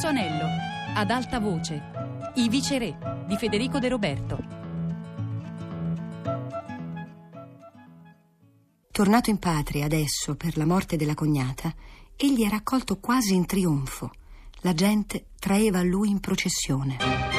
Terzo anello, ad alta voce, I viceré di Federico De Roberto. Tornato in patria adesso per la morte della cognata, egli era accolto quasi in trionfo. La gente traeva a lui in processione.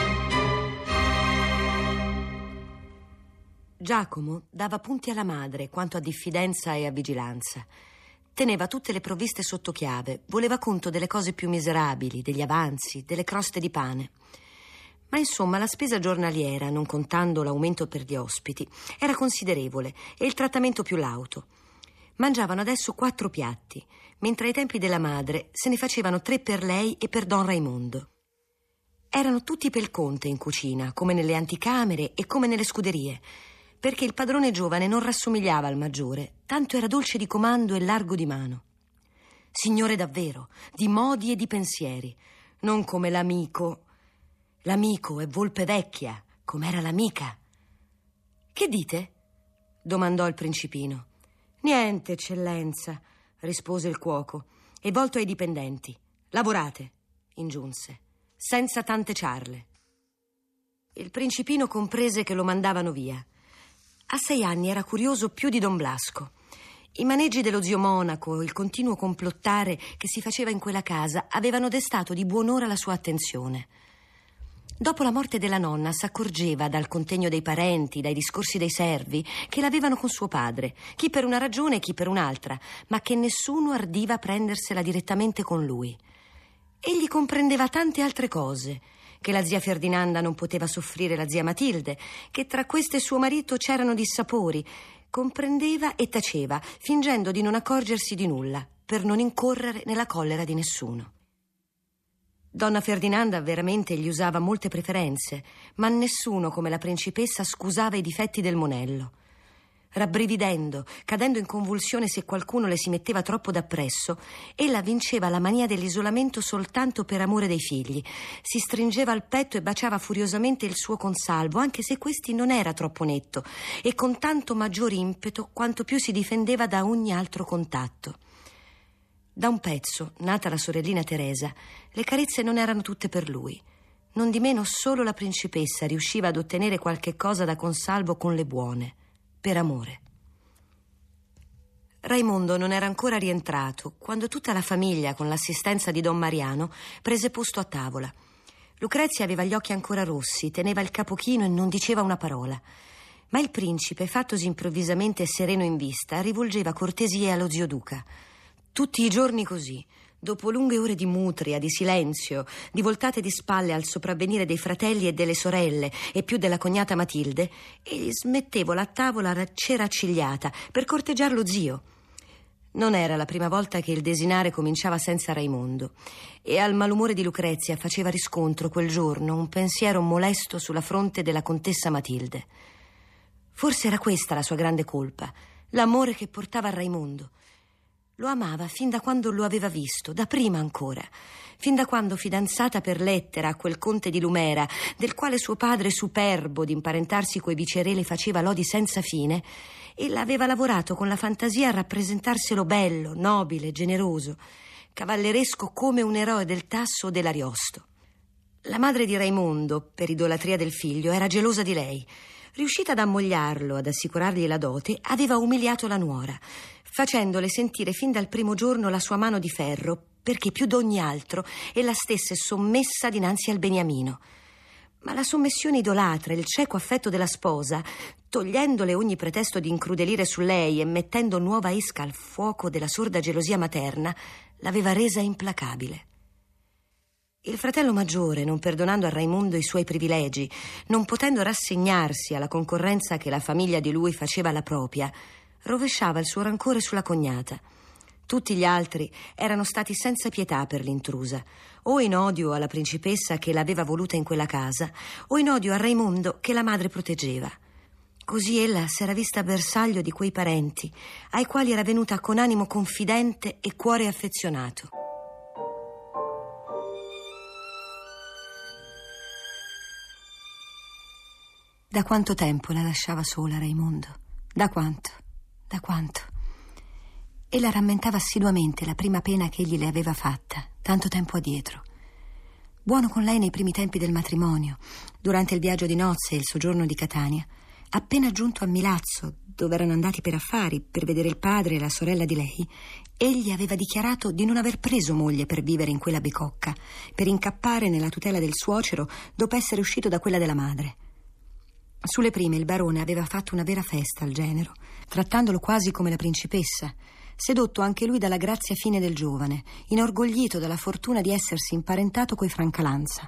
Giacomo dava punti alla madre quanto a diffidenza e a vigilanza. Teneva tutte le provviste sotto chiave, voleva conto delle cose più miserabili, degli avanzi, delle croste di pane. Ma insomma la spesa giornaliera, non contando l'aumento per gli ospiti, era considerevole e il trattamento più lauto. Mangiavano adesso 4 piatti, mentre ai tempi della madre se ne facevano 3 per lei e per Don Raimondo. Erano tutti pel conte in cucina, come nelle anticamere e come nelle scuderie, perché il padrone giovane non rassomigliava al maggiore, tanto era dolce di comando e largo di mano. Signore davvero, di modi e di pensieri, non come l'amico. L'amico è volpe vecchia, com'era l'amica. Che dite? Domandò il principino. Niente, eccellenza, rispose il cuoco, e volto ai dipendenti. Lavorate, ingiunse, senza tante ciarle. Il principino comprese che lo mandavano via. A 6 anni era curioso più di Don Blasco. I maneggi dello zio monaco, il continuo complottare che si faceva in quella casa avevano destato di buon'ora la sua attenzione. Dopo la morte della nonna s'accorgeva dal contegno dei parenti, dai discorsi dei servi, che l'avevano con suo padre, chi per una ragione e chi per un'altra, ma che nessuno ardiva prendersela direttamente con lui. Egli comprendeva tante altre cose, che la zia Ferdinanda non poteva soffrire la zia Matilde, che tra queste e suo marito c'erano dissapori. Comprendeva e taceva, fingendo di non accorgersi di nulla, per non incorrere nella collera di nessuno. Donna Ferdinanda veramente gli usava molte preferenze, ma nessuno come la principessa scusava i difetti del monello. Rabbrividendo, cadendo in convulsione se qualcuno le si metteva troppo dappresso, ella vinceva la mania dell'isolamento soltanto per amore dei figli. Si stringeva al petto e baciava furiosamente il suo consalvo, anche se questi non era troppo netto, e con tanto maggior impeto quanto più si difendeva da ogni altro contatto. Da un pezzo, nata la sorellina Teresa, le carezze non erano tutte per lui. Nondimeno solo la principessa riusciva ad ottenere qualche cosa da consalvo con le buone, per amore. Raimondo non era ancora rientrato quando tutta la famiglia, con l'assistenza di Don Mariano, prese posto a tavola. Lucrezia aveva gli occhi ancora rossi, teneva il capo chino e non diceva una parola. Ma il principe, fattosi improvvisamente sereno in vista, rivolgeva cortesie allo zio Duca. Tutti i giorni così, dopo lunghe ore di mutria, di silenzio, di voltate di spalle al sopravvenire dei fratelli e delle sorelle e più della cognata Matilde, egli smetteva a tavola cera accigliata per corteggiar lo zio. Non era la prima volta che il desinare cominciava senza Raimondo, e al malumore di Lucrezia faceva riscontro quel giorno un pensiero molesto sulla fronte della contessa Matilde. Forse era questa la sua grande colpa, l'amore che portava a Raimondo. Lo amava fin da quando lo aveva visto, da prima ancora, fin da quando, fidanzata per lettera a quel conte di Lumera, del quale suo padre, superbo di imparentarsi coi viceré, le faceva lodi senza fine, ella aveva lavorato con la fantasia a rappresentarselo bello, nobile, generoso, cavalleresco come un eroe del Tasso o dell'Ariosto. La madre di Raimondo, per idolatria del figlio, era gelosa di lei. Riuscita ad ammogliarlo, ad assicurargli la dote, aveva umiliato la nuora, facendole sentire fin dal primo giorno la sua mano di ferro, perché più d'ogni altro ella stesse sommessa dinanzi al beniamino. Ma la sommissione idolatra, il cieco affetto della sposa, togliendole ogni pretesto di incrudelire su lei e mettendo nuova esca al fuoco della sorda gelosia materna, l'aveva resa implacabile. Il fratello maggiore, non perdonando a Raimondo i suoi privilegi, non potendo rassegnarsi alla concorrenza che la famiglia di lui faceva alla propria, rovesciava il suo rancore sulla cognata. Tutti gli altri erano stati senza pietà per l'intrusa, o in odio alla principessa che l'aveva voluta in quella casa, o in odio a Raimondo che la madre proteggeva. Così ella s'era vista bersaglio di quei parenti, ai quali era venuta con animo confidente e cuore affezionato. Da quanto tempo la lasciava sola Raimondo? Da quanto? E la rammentava assiduamente la prima pena che egli le aveva fatta, tanto tempo addietro. buono con lei nei primi tempi del matrimonio, durante il viaggio di nozze e il soggiorno di Catania. Appena giunto a Milazzo, dove erano andati per affari, per vedere il padre e la sorella di lei, egli aveva dichiarato di non aver preso moglie per vivere in quella bicocca, per incappare nella tutela del suocero dopo essere uscito da quella della madre. Sulle prime il barone aveva fatto una vera festa al genero, trattandolo quasi come la principessa, sedotto anche lui dalla grazia fine del giovane, inorgoglito dalla fortuna di essersi imparentato coi Francalanza.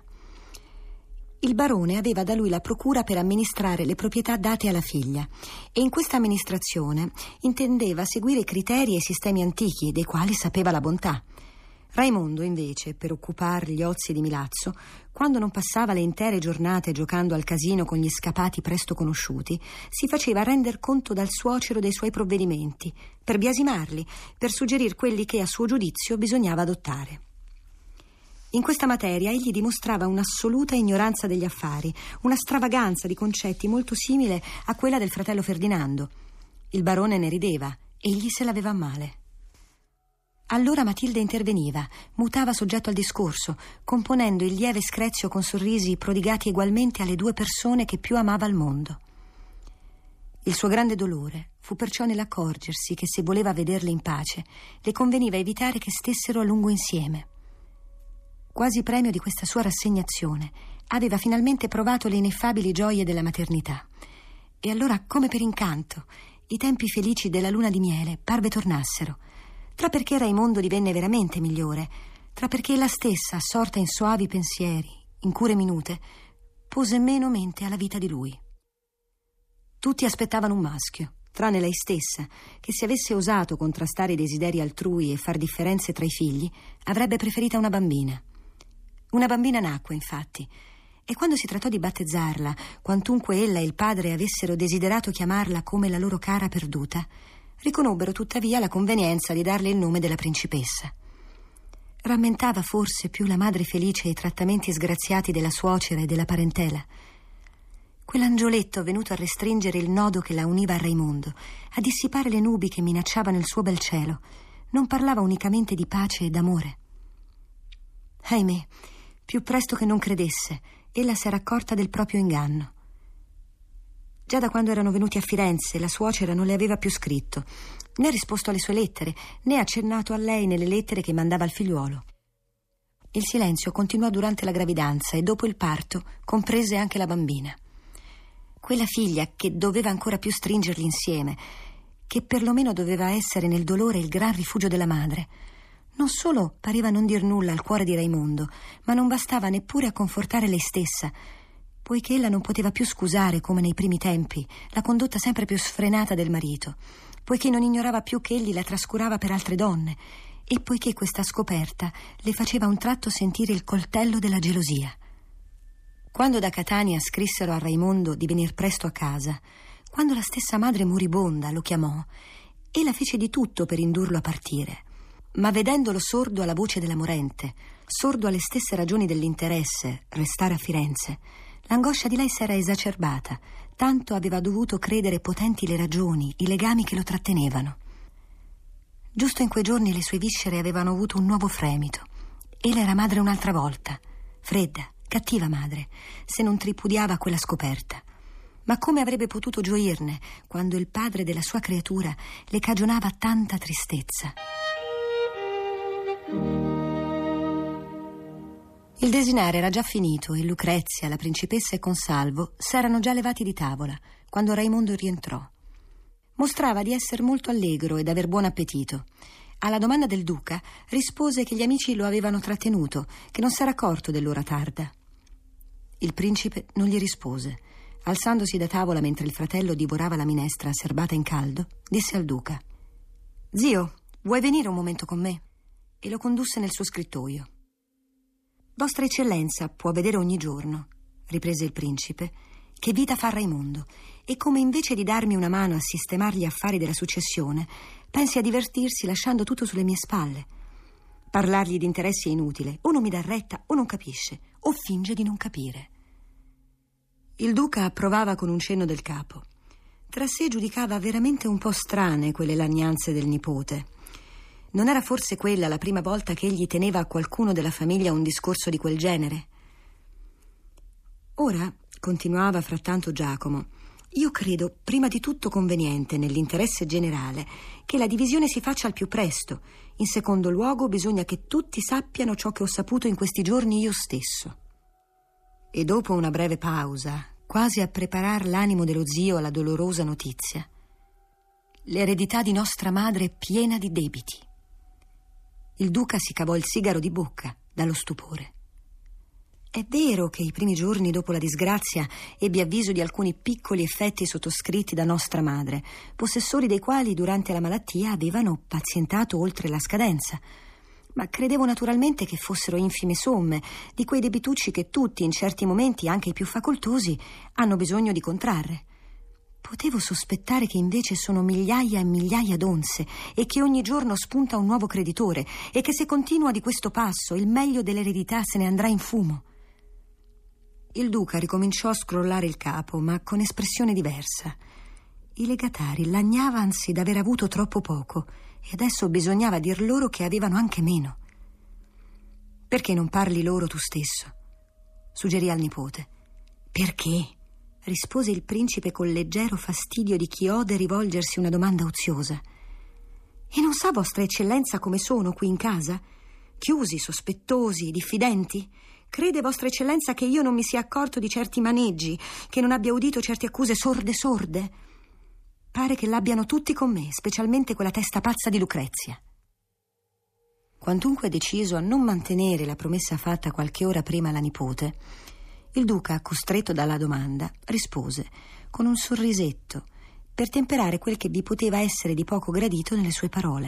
Il barone aveva da lui la procura per amministrare le proprietà date alla figlia e in questa amministrazione intendeva seguire i criteri e i sistemi antichi dei quali sapeva la bontà. Raimondo, invece, per occupar gli ozi di Milazzo, quando non passava le intere giornate giocando al casino con gli scapati presto conosciuti, si faceva render conto dal suocero dei suoi provvedimenti, per biasimarli, per suggerir quelli che a suo giudizio bisognava adottare. In questa materia egli dimostrava un'assoluta ignoranza degli affari, una stravaganza di concetti molto simile a quella del fratello Ferdinando. Il barone ne rideva, egli se l'aveva a male. Allora Matilde interveniva, mutava soggetto al discorso, componendo il lieve screzio con sorrisi prodigati egualmente alle due persone che più amava al mondo. Il suo grande dolore fu perciò nell'accorgersi che se voleva vederle in pace, le conveniva evitare che stessero a lungo insieme. Quasi premio di questa sua rassegnazione, aveva finalmente provato le ineffabili gioie della maternità. E allora, come per incanto, i tempi felici della luna di miele parve tornassero, tra perché Raimondo divenne veramente migliore, tra perché ella stessa, assorta in soavi pensieri, in cure minute, pose meno mente alla vita di lui. Tutti aspettavano un maschio, tranne lei stessa, che se avesse osato contrastare i desideri altrui e far differenze tra i figli, avrebbe preferita una bambina. Una bambina nacque, infatti, e quando si trattò di battezzarla, quantunque ella e il padre avessero desiderato chiamarla come la loro cara perduta, riconobbero tuttavia la convenienza di darle il nome della principessa. Rammentava forse più la madre felice e i trattamenti sgraziati della suocera e della parentela. Quell'angioletto venuto a restringere il nodo che la univa a Raimondo, a dissipare le nubi che minacciavano il suo bel cielo, non parlava unicamente di pace e d'amore. Ahimè, più presto che non credesse, ella s'era accorta del proprio inganno. Già da quando erano venuti a Firenze, la suocera non le aveva più scritto, né risposto alle sue lettere, né accennato a lei nelle lettere che mandava al figliuolo. Il silenzio continuò durante la gravidanza e dopo il parto comprese anche la bambina. Quella figlia che doveva ancora più stringerli insieme, che perlomeno doveva essere nel dolore il gran rifugio della madre, non solo pareva non dir nulla al cuore di Raimondo, ma non bastava neppure a confortare lei stessa, poiché ella non poteva più scusare, come nei primi tempi, la condotta sempre più sfrenata del marito, poiché non ignorava più che egli la trascurava per altre donne e poiché questa scoperta le faceva a un tratto sentire il coltello della gelosia. Quando da Catania scrissero a Raimondo di venir presto a casa, quando la stessa madre moribonda lo chiamò, ella fece di tutto per indurlo a partire, ma vedendolo sordo alla voce della morente, sordo alle stesse ragioni dell'interesse, restare a Firenze, l'angoscia di lei s'era esacerbata, tanto aveva dovuto credere potenti le ragioni, i legami che lo trattenevano. Giusto in quei giorni le sue viscere avevano avuto un nuovo fremito. Ella era madre un'altra volta, fredda, cattiva madre, se non tripudiava quella scoperta. Ma come avrebbe potuto gioirne quando il padre della sua creatura le cagionava tanta tristezza? Il desinare era già finito e Lucrezia, la principessa e Consalvo s'erano già levati di tavola quando Raimondo rientrò. Mostrava di essere molto allegro e d'aver buon appetito. Alla domanda del duca rispose che gli amici lo avevano trattenuto, che non s'era accorto dell'ora tarda. Il principe non gli rispose. Alzandosi da tavola mentre il fratello divorava la minestra serbata in caldo, disse al duca: «Zio, vuoi venire un momento con me?» E lo condusse nel suo scrittoio. «Vostra eccellenza può vedere ogni giorno», riprese il principe, «che vita fa Raimondo e come invece di darmi una mano a sistemar gli affari della successione pensi a divertirsi lasciando tutto sulle mie spalle. Parlargli di interessi è inutile, o non mi dà retta o non capisce, o finge di non capire». Il duca approvava con un cenno del capo. Tra sé giudicava veramente un po' strane quelle lagnanze del nipote. Non era forse quella la prima volta che egli teneva a qualcuno della famiglia un discorso di quel genere? Ora, continuava frattanto Giacomo, io credo prima di tutto conveniente, nell'interesse generale, che la divisione si faccia al più presto. In secondo luogo, bisogna che tutti sappiano ciò che ho saputo in questi giorni io stesso. E dopo una breve pausa, quasi a preparar l'animo dello zio alla dolorosa notizia: l'eredità di nostra madre è piena di debiti. Il duca si cavò il sigaro di bocca dallo stupore. È vero che i primi giorni dopo la disgrazia ebbi avviso di alcuni piccoli effetti sottoscritti da nostra madre, possessori dei quali durante la malattia avevano pazientato oltre la scadenza. Ma credevo naturalmente che fossero infime somme, di quei debitucci che tutti, in certi momenti, anche i più facoltosi, hanno bisogno di contrarre. Potevo sospettare che invece sono migliaia e migliaia d'onze e che ogni giorno spunta un nuovo creditore e che se continua di questo passo il meglio dell'eredità se ne andrà in fumo. Il duca ricominciò a scrollare il capo, ma con espressione diversa. I legatari lagnavansi d'aver avuto troppo poco e adesso bisognava dir loro che avevano anche meno. «Perché non parli loro tu stesso?» suggerì al nipote. «Perché?» rispose il principe col leggero fastidio di chi ode rivolgersi una domanda oziosa. «E non sa vostra eccellenza come sono qui in casa? Chiusi, sospettosi, diffidenti? Crede vostra eccellenza che io non mi sia accorto di certi maneggi, che non abbia udito certe accuse sorde? Pare che l'abbiano tutti con me, specialmente quella testa pazza di Lucrezia». Quantunque deciso a non mantenere la promessa fatta qualche ora prima alla nipote, il duca, costretto dalla domanda, rispose con un sorrisetto per temperare quel che vi poteva essere di poco gradito nelle sue parole.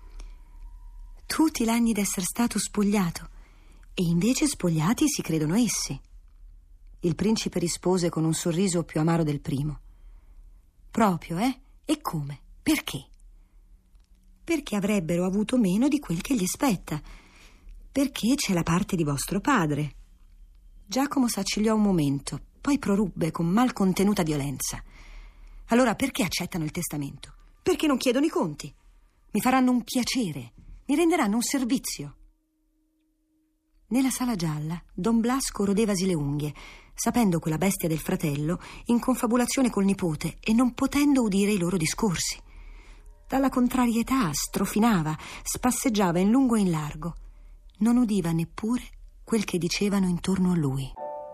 «Tu ti lagni d'essere stato spogliato, e invece spogliati si credono essi». Il principe rispose con un sorriso più amaro del primo. «Proprio, eh? E come? Perché?» «Perché avrebbero avuto meno di quel che gli spetta. Perché c'è la parte di vostro padre». Giacomo s'accigliò un momento, poi prorubbe con mal contenuta violenza. «Allora perché accettano il testamento? Perché non chiedono i conti? Mi faranno un piacere, mi renderanno un servizio». Nella sala gialla, Don Blasco rodevasi le unghie, sapendo quella bestia del fratello in confabulazione col nipote e non potendo udire i loro discorsi. Dalla contrarietà strofinava, spasseggiava in lungo e in largo. Non udiva neppure quel che dicevano intorno a lui.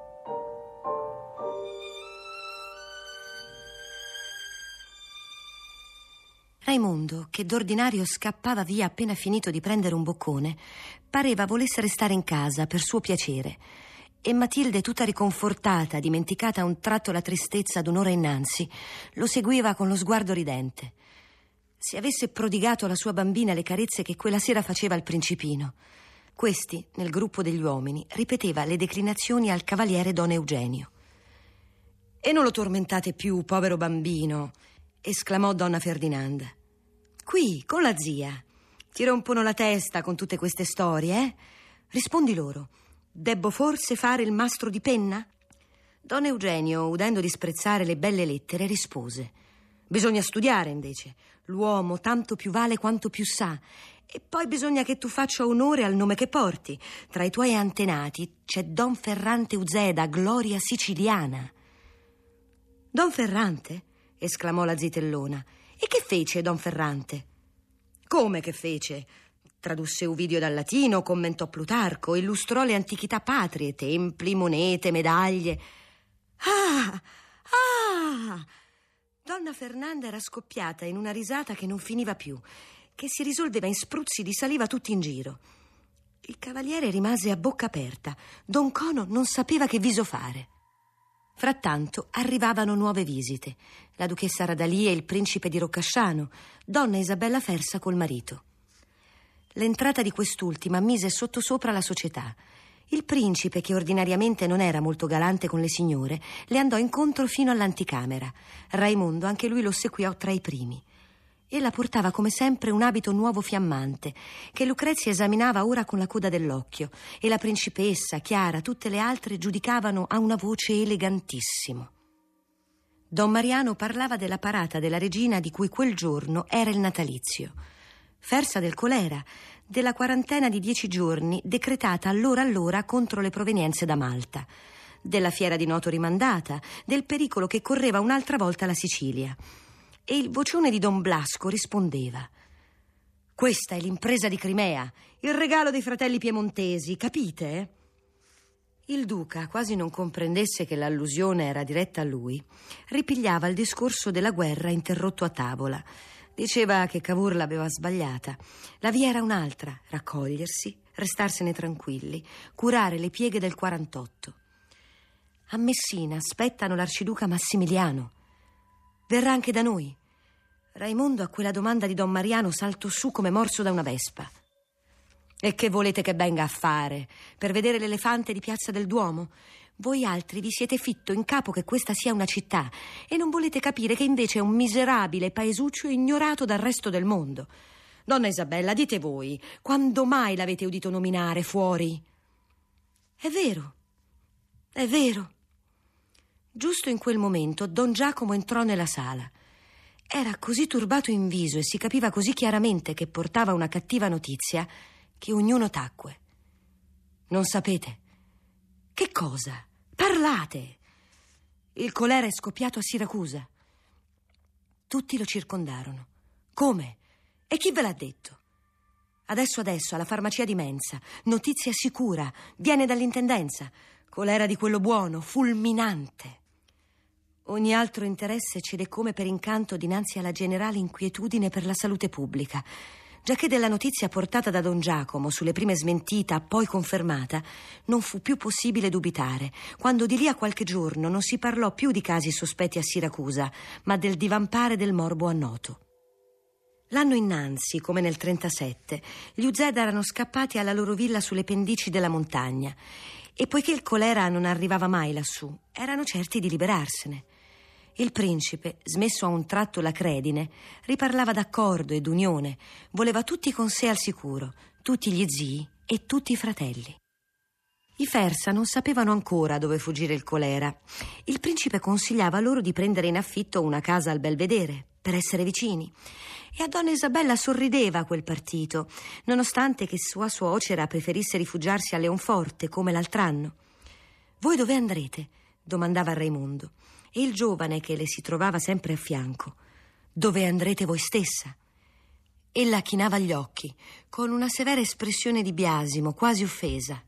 Raimondo, che d'ordinario scappava via appena finito di prendere un boccone, pareva volesse restare in casa per suo piacere, e Matilde, tutta riconfortata, dimenticata a un tratto la tristezza d'un'ora innanzi, lo seguiva con lo sguardo ridente. Se avesse prodigato alla sua bambina le carezze che quella sera faceva al principino. Questi, nel gruppo degli uomini, ripeteva le declinazioni al cavaliere Don Eugenio. «E non lo tormentate più, povero bambino», esclamò donna Ferdinanda. «Qui, con la zia. Ti rompono la testa con tutte queste storie, eh? Rispondi loro. Debbo forse fare il mastro di penna?» Don Eugenio, udendo disprezzare le belle lettere, rispose: «Bisogna studiare, invece. L'uomo tanto più vale quanto più sa. E poi bisogna che tu faccia onore al nome che porti. Tra i tuoi antenati c'è Don Ferrante Uzeda, gloria siciliana». «Don Ferrante?» esclamò la zitellona. «E che fece Don Ferrante?» «Come che fece?» Tradusse Ovidio dal latino, commentò Plutarco, illustrò le antichità patrie, templi, monete, medaglie. «Ah! Donna Fernanda era scoppiata in una risata che non finiva più, che si risolveva in spruzzi di saliva tutti in giro. Il cavaliere rimase a bocca aperta. Don Cono non sapeva che viso fare. Frattanto arrivavano nuove visite: la duchessa Radalì e il principe di Roccasciano, donna Isabella Fersa col marito. L'entrata di quest'ultima mise sottosopra la società. Il principe, che ordinariamente non era molto galante con le signore, le andò incontro fino all'anticamera. Raimondo anche lui lo seguiò tra i primi. Ella portava come sempre un abito nuovo fiammante, che Lucrezia esaminava ora con la coda dell'occhio, e la principessa, Chiara, tutte le altre giudicavano a una voce elegantissimo. Don Mariano parlava della parata della regina di cui quel giorno era il natalizio. Fersa del colera, della quarantena di 10 giorni decretata allora contro le provenienze da Malta, della fiera di Noto rimandata, del pericolo che correva un'altra volta la Sicilia. E il vocione di Don Blasco rispondeva: questa è l'impresa di Crimea, il regalo dei fratelli piemontesi, capite? Il duca, quasi non comprendesse che l'allusione era diretta a lui, ripigliava il discorso della guerra interrotto a tavola. Diceva che Cavour l'aveva sbagliata. La via era un'altra: raccogliersi, restarsene tranquilli, curare le pieghe del 48. A Messina aspettano l'arciduca Massimiliano. Verrà anche da noi. Raimondo, a quella domanda di Don Mariano, saltò su come morso da una vespa. E che volete che venga a fare? Per vedere l'elefante di Piazza del Duomo? Voi altri vi siete fitto in capo che questa sia una città e non volete capire che invece è un miserabile paesuccio ignorato dal resto del mondo. Donna Isabella, dite voi, quando mai l'avete udito nominare fuori? È vero, è vero. Giusto in quel momento Don Giacomo entrò nella sala. Era così turbato in viso e si capiva così chiaramente che portava una cattiva notizia che ognuno tacque. Non sapete? Che cosa? Parlate! Il colera è scoppiato a Siracusa. Tutti lo circondarono. Come? E chi ve l'ha detto? Adesso, alla farmacia di Mensa. Notizia sicura. Viene dall'intendenza. Colera di quello buono, fulminante. Ogni altro interesse cede come per incanto dinanzi alla generale inquietudine per la salute pubblica. Giacché della notizia portata da Don Giacomo, sulle prime smentita, poi confermata, non fu più possibile dubitare, quando di lì a qualche giorno non si parlò più di casi sospetti a Siracusa, ma del divampare del morbo a Noto. L'anno innanzi, come nel 37, gli Uzeda erano scappati alla loro villa sulle pendici della montagna e poiché il colera non arrivava mai lassù, erano certi di liberarsene. Il principe, smesso a un tratto la credine, riparlava d'accordo e d'unione, voleva tutti con sé al sicuro, tutti gli zii e tutti i fratelli. I Fersa non sapevano ancora dove fuggire il colera. Il principe consigliava loro di prendere in affitto una casa al Belvedere, per essere vicini. E a donna Isabella sorrideva quel partito, nonostante che sua suocera preferisse rifugiarsi a Leonforte, come l'altr'anno. «Voi dove andrete?» domandava a Raimondo. E il giovane, che le si trovava sempre a fianco: «Dove andrete voi stessa?» Ella chinava gli occhi, con una severa espressione di biasimo, quasi offesa.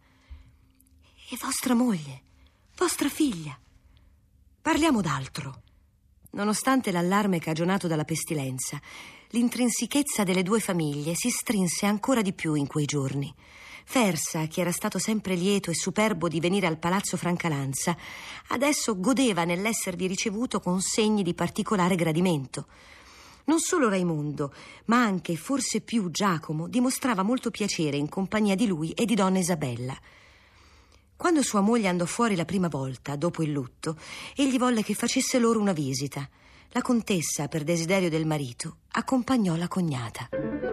«E vostra moglie? Vostra figlia?» «Parliamo d'altro». Nonostante l'allarme cagionato dalla pestilenza, l'intrinsichezza delle due famiglie si strinse ancora di più in quei giorni. Fersa, che era stato sempre lieto e superbo di venire al palazzo Francalanza, adesso godeva nell'esservi ricevuto con segni di particolare gradimento. Non solo Raimondo, ma anche, forse più, Giacomo dimostrava molto piacere in compagnia di lui e di donna Isabella. Quando sua moglie andò fuori la prima volta, dopo il lutto, egli volle che facesse loro una visita. La contessa, per desiderio del marito, accompagnò la cognata.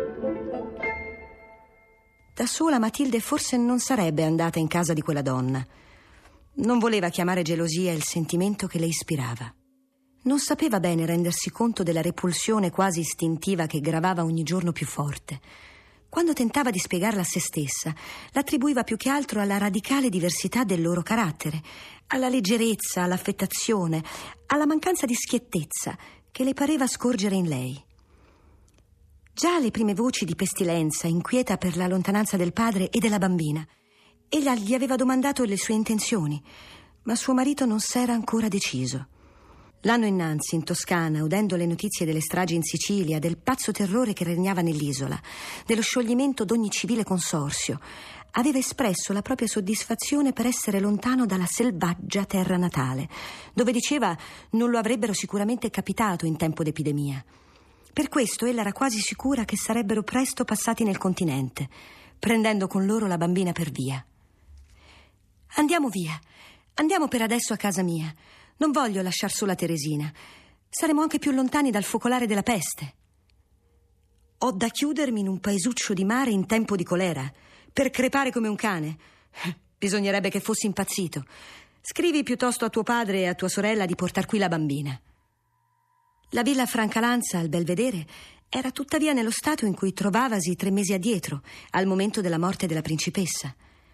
Da sola Matilde forse non sarebbe andata in casa di quella donna. Non voleva chiamare gelosia il sentimento che le ispirava. Non sapeva bene rendersi conto della repulsione quasi istintiva che gravava ogni giorno più forte. Quando tentava di spiegarla a se stessa, l'attribuiva più che altro alla radicale diversità del loro carattere, alla leggerezza, all'affettazione, alla mancanza di schiettezza che le pareva scorgere in lei. Già alle prime voci di pestilenza, inquieta per la lontananza del padre e della bambina, ella gli aveva domandato le sue intenzioni, ma suo marito non s'era ancora deciso. L'anno innanzi, in Toscana, udendo le notizie delle stragi in Sicilia, del pazzo terrore che regnava nell'isola, dello scioglimento d'ogni civile consorzio, aveva espresso la propria soddisfazione per essere lontano dalla selvaggia terra natale, dove diceva non lo avrebbero sicuramente capitato in tempo d'epidemia. Per questo ella era quasi sicura che sarebbero presto passati nel continente, prendendo con loro la bambina per via. «Andiamo via, andiamo per adesso a casa mia. Non voglio lasciar sola Teresina. Saremo anche più lontani dal focolare della peste. Ho da chiudermi in un paesuccio di mare in tempo di colera, per crepare come un cane. Bisognerebbe che fossi impazzito. Scrivi piuttosto a tuo padre e a tua sorella di portar qui la bambina». La villa Francalanza al Belvedere Era tuttavia nello stato in cui trovavasi 3 mesi addietro, al momento della morte della principessa.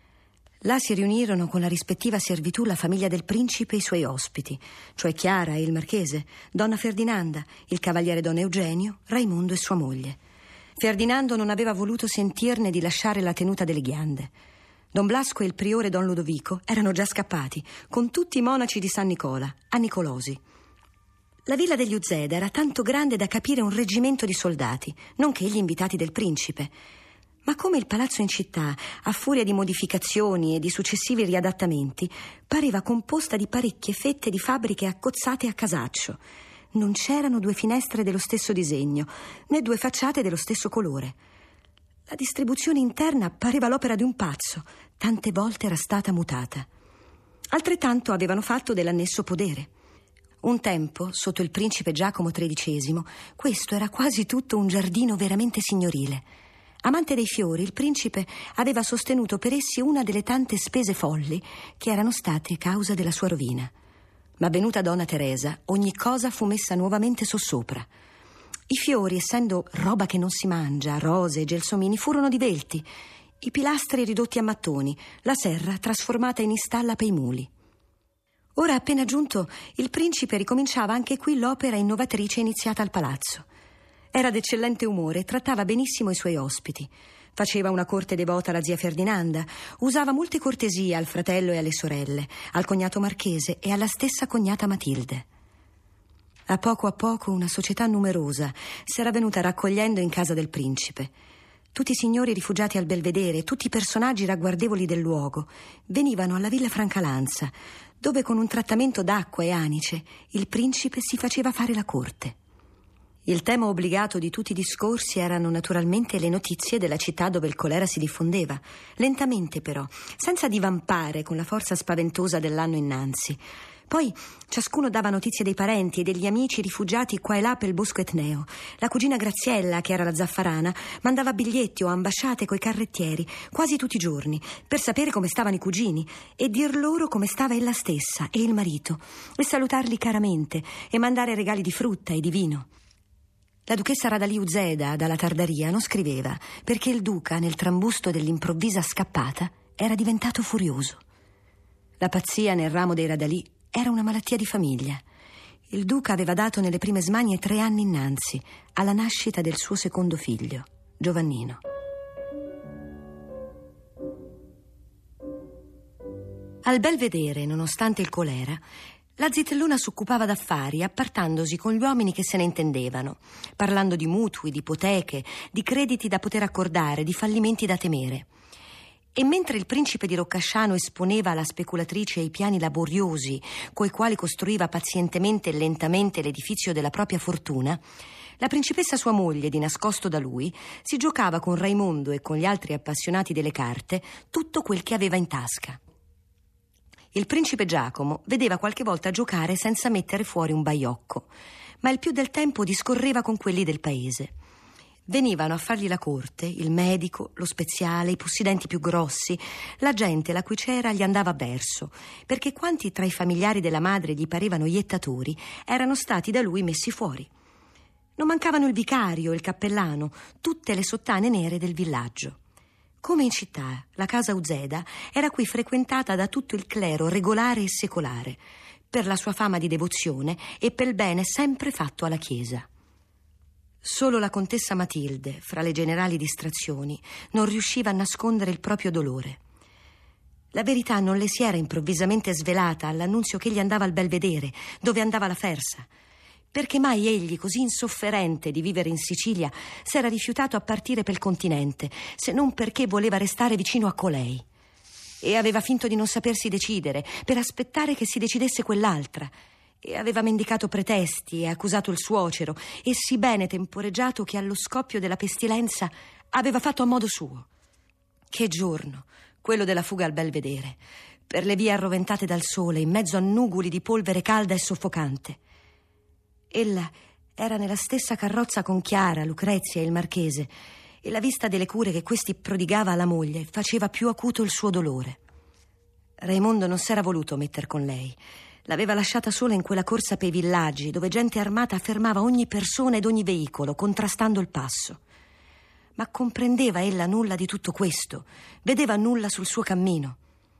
Là si riunirono con la rispettiva servitù la famiglia del principe e i suoi ospiti, cioè Chiara e il marchese, donna Ferdinanda, il cavaliere don Eugenio, Raimondo e sua moglie. Ferdinando non aveva voluto sentirne di lasciare la tenuta delle ghiande. Don Blasco e il priore don Lodovico erano già scappati, con tutti i monaci di San Nicola, a Nicolosi. La villa degli Uzeda era tanto grande da capire un reggimento di soldati, nonché gli invitati del principe. Ma come il palazzo in città, a furia di modificazioni e di successivi riadattamenti, pareva composta di parecchie fette di fabbriche accozzate a casaccio. Non c'erano 2 finestre dello stesso disegno, né 2 facciate dello stesso colore. La distribuzione interna pareva l'opera di un pazzo, tante volte era stata mutata. Altrettanto avevano fatto dell'annesso podere. Un tempo, sotto il principe Giacomo XIII, questo era quasi tutto un giardino veramente signorile. Amante dei fiori, il principe aveva sostenuto per essi una delle tante spese folli che erano state causa della sua rovina. Ma venuta donna Teresa, ogni cosa fu messa nuovamente sossopra. I fiori, essendo roba che non si mangia, rose e gelsomini, furono divelti, i pilastri ridotti a mattoni, la serra trasformata in istalla per i muli. Ora appena giunto, il principe ricominciava anche qui l'opera innovatrice iniziata al palazzo. Era d'eccellente umore e trattava benissimo i suoi ospiti. Faceva una corte devota alla zia Ferdinanda, usava molte cortesie al fratello e alle sorelle, al cognato marchese e alla stessa cognata Matilde. A poco una società numerosa s'era venuta raccogliendo in casa del principe. Tutti i signori rifugiati al Belvedere, tutti i personaggi ragguardevoli del luogo, venivano alla Villa Francalanza, dove con un trattamento d'acqua e anice il principe si faceva fare la corte. Il tema obbligato di tutti i discorsi erano naturalmente le notizie della città dove il colera si diffondeva, lentamente però, senza divampare con la forza spaventosa dell'anno innanzi. Poi ciascuno dava notizie dei parenti e degli amici rifugiati qua e là per il bosco etneo. La cugina Graziella, che era la zaffarana, mandava biglietti o ambasciate coi carrettieri quasi tutti i giorni per sapere come stavano i cugini e dir loro come stava ella stessa e il marito e salutarli caramente e mandare regali di frutta e di vino. La duchessa Radalì Uzeda, dalla Tardaria, non scriveva perché il duca, nel trambusto dell'improvvisa scappata, era diventato furioso. La pazzia nel ramo dei Radalì era una malattia di famiglia. Il duca aveva dato nelle prime smanie 3 anni innanzi, alla nascita del suo secondo figlio, Giovannino. Al Belvedere, nonostante il colera, la zitellona s'occupava d'affari, appartandosi con gli uomini che se ne intendevano, parlando di mutui, di ipoteche, di crediti da poter accordare, di fallimenti da temere. E mentre il principe di Roccasciano esponeva alla speculatrice i piani laboriosi coi quali costruiva pazientemente e lentamente l'edifizio della propria fortuna, la principessa sua moglie, di nascosto da lui, si giocava con Raimondo e con gli altri appassionati delle carte tutto quel che aveva in tasca. Il principe Giacomo vedeva qualche volta giocare senza mettere fuori un baiocco, ma il più del tempo discorreva con quelli del paese. Venivano a fargli la corte, il medico, lo speziale, i possidenti più grossi, la gente la cui cera gli andava verso, perché quanti tra i familiari della madre gli parevano iettatori erano stati da lui messi fuori. Non mancavano il vicario, il cappellano, tutte le sottane nere del villaggio. Come in città, la casa Uzeda era qui frequentata da tutto il clero regolare e secolare, per la sua fama di devozione e per il bene sempre fatto alla Chiesa. Solo la contessa Matilde, fra le generali distrazioni, non riusciva a nascondere il proprio dolore. La verità non le si era improvvisamente svelata all'annunzio che egli andava al Belvedere, dove andava la Fersa. Perché mai egli, così insofferente di vivere in Sicilia, s'era rifiutato a partire per il continente, se non perché voleva restare vicino a colei? E aveva finto di non sapersi decidere, per aspettare che si decidesse quell'altra. E aveva mendicato pretesti e accusato il suocero, e sì bene temporeggiato che allo scoppio della pestilenza aveva fatto a modo suo. Che giorno, quello della fuga al Belvedere, per le vie arroventate dal sole, in mezzo a nuguli di polvere calda e soffocante. Ella era nella stessa carrozza con Chiara, Lucrezia e il marchese, e la vista delle cure che questi prodigava alla moglie faceva più acuto il suo dolore. Raimondo non s'era voluto metter con lei. L'aveva lasciata sola in quella corsa per i villaggi, dove gente armata fermava ogni persona ed ogni veicolo, contrastando il passo. Ma comprendeva ella nulla di tutto questo? Vedeva nulla sul suo cammino?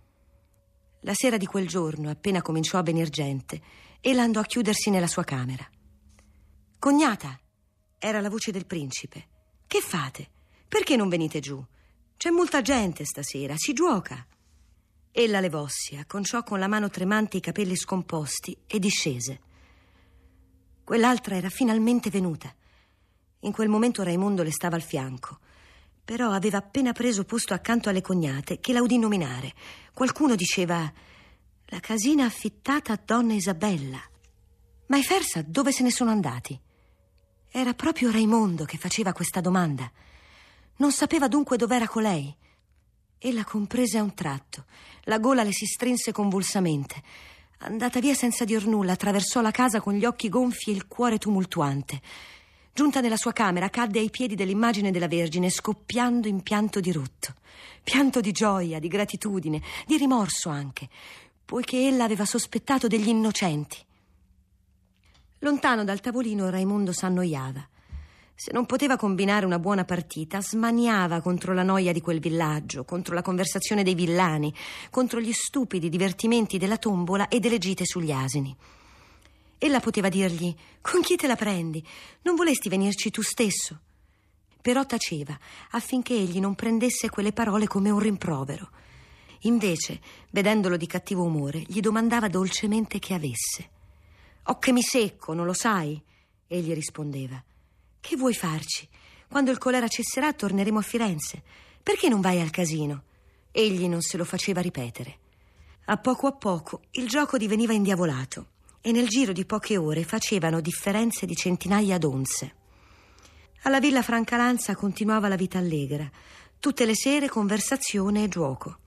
La sera di quel giorno, appena cominciò a venir gente, ella andò a chiudersi nella sua camera. «Cognata!» era la voce del principe. «Che fate? Perché non venite giù? C'è molta gente stasera, si gioca!» Ella levossi, acconciò con la mano tremante i capelli scomposti e discese. Quell'altra era finalmente venuta. In quel momento Raimondo le stava al fianco, però aveva appena preso posto accanto alle cognate che la udì nominare. Qualcuno diceva: «La casina affittata a donna Isabella». Ma i Fersa dove se ne sono andati? Era proprio Raimondo che faceva questa domanda. Non sapeva dunque dov'era colei. Ella comprese a un tratto. La gola le si strinse convulsamente. Andata via senza dir nulla, attraversò la casa con gli occhi gonfi e il cuore tumultuante. Giunta nella sua camera, cadde ai piedi dell'immagine della Vergine, scoppiando in pianto dirotto. Pianto di gioia, di gratitudine, di rimorso anche, poiché ella aveva sospettato degli innocenti. Lontano dal tavolino Raimondo s'annoiava. Se non poteva combinare una buona partita, smaniava contro la noia di quel villaggio, contro la conversazione dei villani, contro gli stupidi divertimenti della tombola e delle gite sugli asini. Ella poteva dirgli: «Con chi te la prendi? Non volesti venirci tu stesso?» Però taceva, affinché egli non prendesse quelle parole come un rimprovero. Invece, vedendolo di cattivo umore, gli domandava dolcemente che avesse. «Ho che mi secco, non lo sai?» Egli rispondeva: «Che vuoi farci? Quando il colera cesserà torneremo a Firenze. Perché non vai al casino?» Egli non se lo faceva ripetere. A poco il gioco diveniva indiavolato e nel giro di poche ore facevano differenze di centinaia d'onze. Alla Villa Francalanza continuava la vita allegra. Tutte le sere conversazione e giuoco.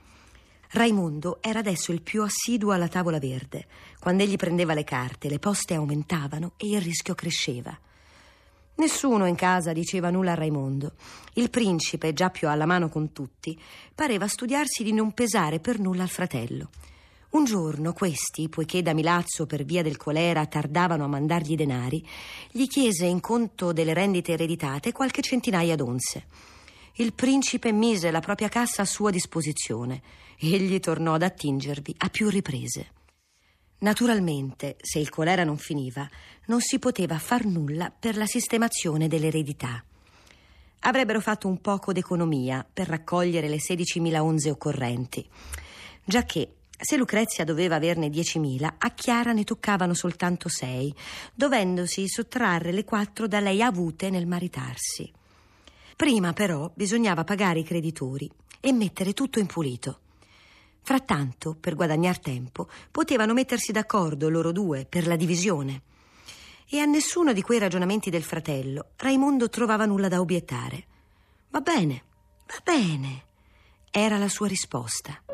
Raimondo era adesso il più assiduo alla tavola verde. Quando egli prendeva le carte, le poste aumentavano e il rischio cresceva. Nessuno in casa diceva nulla a Raimondo. Il principe, già più alla mano con tutti, pareva studiarsi di non pesare per nulla al fratello. Un giorno questi, poiché da Milazzo per via del colera tardavano a mandargli denari, gli chiese in conto delle rendite ereditate qualche centinaia d'onze. Il principe mise la propria cassa a sua disposizione. Egli tornò ad attingervi a più riprese. Naturalmente, se il colera non finiva, non si poteva far nulla per la sistemazione dell'eredità. Avrebbero fatto un poco d'economia per raccogliere le 16.000 onze occorrenti, giacché se Lucrezia doveva averne 10.000, a Chiara ne toccavano soltanto 6, dovendosi sottrarre le 4 da lei avute nel maritarsi. Prima però bisognava pagare i creditori e mettere tutto in pulito. Frattanto, per guadagnar tempo, potevano mettersi d'accordo loro due per la divisione. E a nessuno di quei ragionamenti del fratello Raimondo trovava nulla da obiettare. Va bene, era la sua risposta.